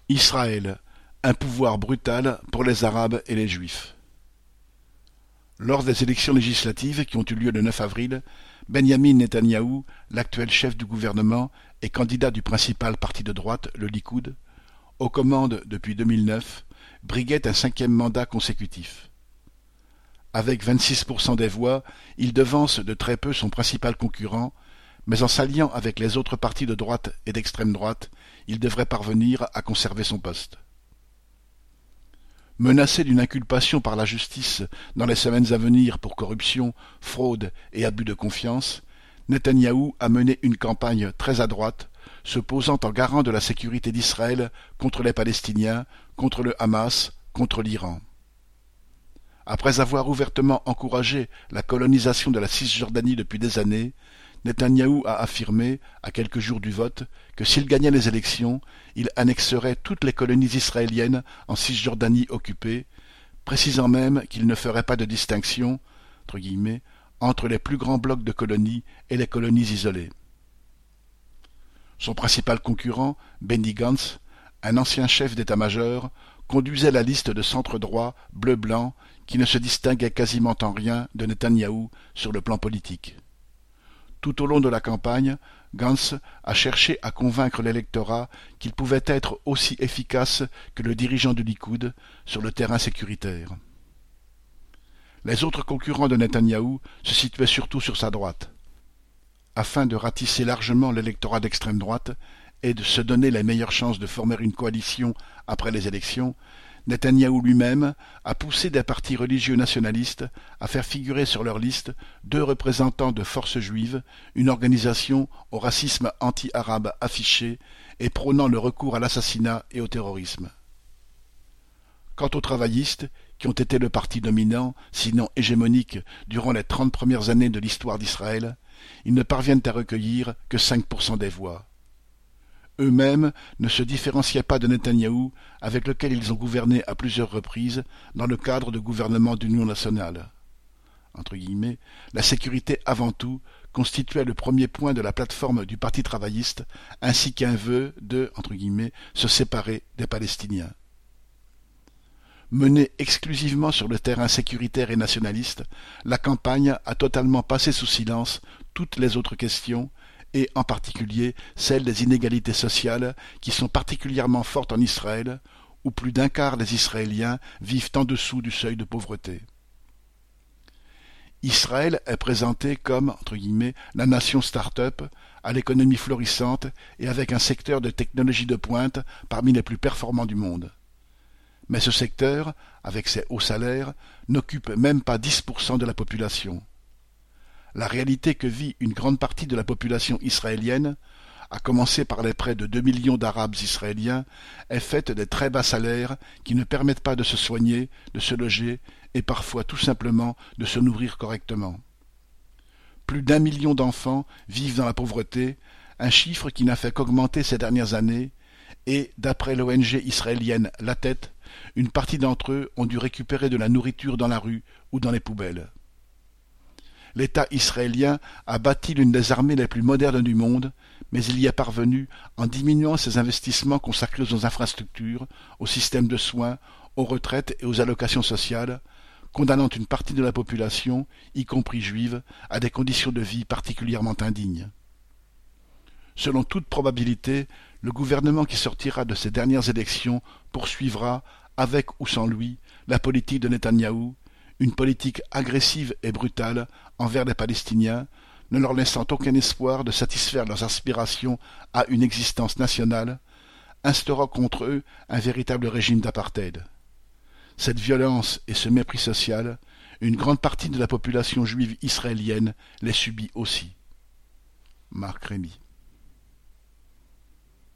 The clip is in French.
Israël, un pouvoir brutal pour les Arabes et les Juifs. Lors des élections législatives qui ont eu lieu le 9 avril, Benyamin Netanyahou, l'actuel chef du gouvernement et candidat du principal parti de droite, le Likoud, aux commandes depuis 2009, briguait un 5e mandat consécutif. Avec 26% des voix, il devance de très peu son principal concurrent, mais en s'alliant avec les autres partis de droite et d'extrême droite, il devrait parvenir à conserver son poste. Menacé d'une inculpation par la justice dans les semaines à venir pour corruption, fraude et abus de confiance, Netanyahou a mené une campagne très à droite, se posant en garant de la sécurité d'Israël contre les Palestiniens, contre le Hamas, contre l'Iran. Après avoir ouvertement encouragé la colonisation de la Cisjordanie depuis des années, Netanyahou a affirmé, à quelques jours du vote, que s'il gagnait les élections, il annexerait toutes les colonies israéliennes en Cisjordanie occupée, précisant même qu'il ne ferait pas de distinction, entre guillemets, entre les plus grands blocs de colonies et les colonies isolées. Son principal concurrent, Benny Gantz, un ancien chef d'état-major, conduisait la liste de centre-droit bleu-blanc qui ne se distinguait quasiment en rien de Netanyahou sur le plan politique. Tout au long de la campagne, Gantz a cherché à convaincre l'électorat qu'il pouvait être aussi efficace que le dirigeant du Likoud sur le terrain sécuritaire. Les autres concurrents de Netanyahou se situaient surtout sur sa droite. Afin de ratisser largement l'électorat d'extrême droite et de se donner les meilleures chances de former une coalition après les élections, Netanyahou lui-même a poussé des partis religieux nationalistes à faire figurer sur leur liste 2 représentants de Force juive, une organisation au racisme anti-arabe affiché et prônant le recours à l'assassinat et au terrorisme. Quant aux travaillistes, qui ont été le parti dominant, sinon hégémonique, durant les 30 premières années de l'histoire d'Israël, ils ne parviennent à recueillir que 5% des voix. Eux-mêmes ne se différenciaient pas de Netanyahou, avec lequel ils ont gouverné à plusieurs reprises dans le cadre de gouvernements d'union nationale. Entre guillemets, la sécurité avant tout constituait le premier point de la plateforme du Parti travailliste, ainsi qu'un vœu de, entre guillemets, se séparer des Palestiniens. Menée exclusivement sur le terrain sécuritaire et nationaliste, la campagne a totalement passé sous silence toutes les autres questions, et en particulier celle des inégalités sociales qui sont particulièrement fortes en Israël, où plus d'un quart des Israéliens vivent en dessous du seuil de pauvreté. Israël est présenté comme, entre guillemets, la nation start-up, à l'économie florissante et avec un secteur de technologie de pointe parmi les plus performants du monde. Mais ce secteur, avec ses hauts salaires, n'occupe même pas 10% de la population. La réalité que vit une grande partie de la population israélienne, à commencer par les près de 2 millions d'Arabes israéliens, est faite des très bas salaires qui ne permettent pas de se soigner, de se loger et parfois tout simplement de se nourrir correctement. Plus d'1 million d'enfants vivent dans la pauvreté, un chiffre qui n'a fait qu'augmenter ces dernières années, et, d'après l'ONG israélienne La Tête, une partie d'entre eux ont dû récupérer de la nourriture dans la rue ou dans les poubelles. L'État israélien a bâti l'une des armées les plus modernes du monde, mais il y est parvenu en diminuant ses investissements consacrés aux infrastructures, aux systèmes de soins, aux retraites et aux allocations sociales, condamnant une partie de la population, y compris juive, à des conditions de vie particulièrement indignes. Selon toute probabilité, le gouvernement qui sortira de ces dernières élections poursuivra, avec ou sans lui, la politique de Netanyahou, une politique agressive et brutale envers les Palestiniens, ne leur laissant aucun espoir de satisfaire leurs aspirations à une existence nationale, instaurant contre eux un véritable régime d'apartheid. Cette violence et ce mépris social, une grande partie de la population juive israélienne les subit aussi. Marc Rémy.